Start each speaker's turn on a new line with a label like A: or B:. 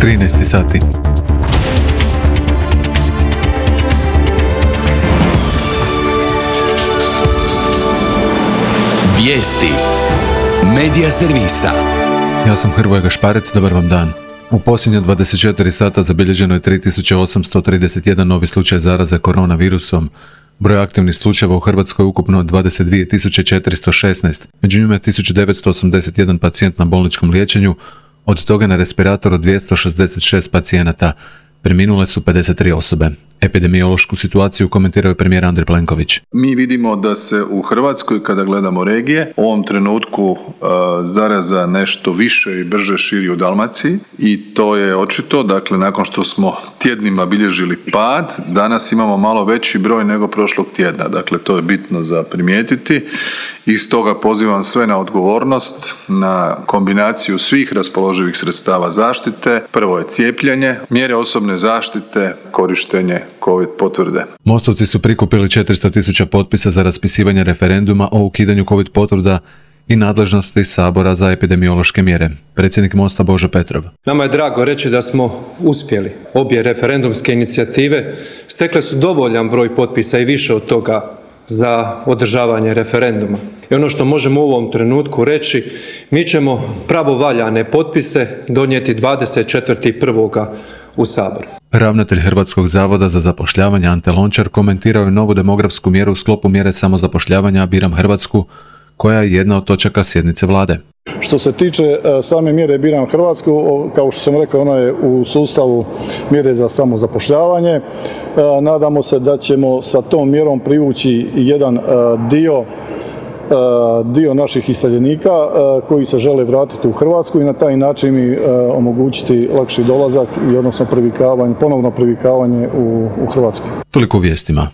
A: 13 sati.
B: Vijesti Medija servisa.
A: Ja sam Hrvoje Gašparec, dobar vam dan. U posljednje 24 sata zabilježeno je 3831 novi slučaj zaraze koronavirusom. Broj aktivnih slučajeva u Hrvatskoj je ukupno 22.416, među njima je 1981 pacijent na bolničkom liječenju, od toga na respiratoru 266 pacijenata. Preminule su 53 osobe. Epidemiološku situaciju komentirao je premijer Andrej Plenković.
C: Mi vidimo da se u Hrvatskoj, kada gledamo regije, u ovom trenutku zaraza nešto više i brže širi u Dalmaciji i to je očito. Dakle, nakon što smo tjednima bilježili pad, danas imamo malo veći broj nego prošlog tjedna. Dakle, to je bitno za primijetiti i stoga pozivam sve na odgovornost, na kombinaciju svih raspoloživih sredstava zaštite. Prvo je cijepljenje, mjere osobne zaštite, korištenje COVID potvrde.
A: Mostovci su prikupili 400.000 potpisa za raspisivanje referenduma o ukidanju COVID potvrda i nadležnosti Sabora za epidemiološke mjere. Predsjednik Mosta Božo Petrov.
D: Nama je drago reći da smo uspjeli. Obje referendumske inicijative stekle su dovoljan broj potpisa i više od toga za održavanje referenduma. I ono što možemo u ovom trenutku reći, mi ćemo pravovaljane potpise donijeti 24.1. u Saboru.
A: Ravnatelj Hrvatskog zavoda za zapošljavanje Ante Lončar komentirao je novu demografsku mjeru u sklopu mjere samozapošljavanja Biram Hrvatsku, koja je jedna od točaka sjednice vlade.
E: Što se tiče same mjere Biram Hrvatsku, kao što sam rekao, ona je u sustavu mjere za samozapošljavanje. Nadamo se da ćemo sa tom mjerom privući jedan dio naših iseljenika koji se žele vratiti u Hrvatsku i na taj način mi omogućiti lakši dolazak i odnosno ponovno privikavanje u Hrvatsku.
A: Toliko u vijestima.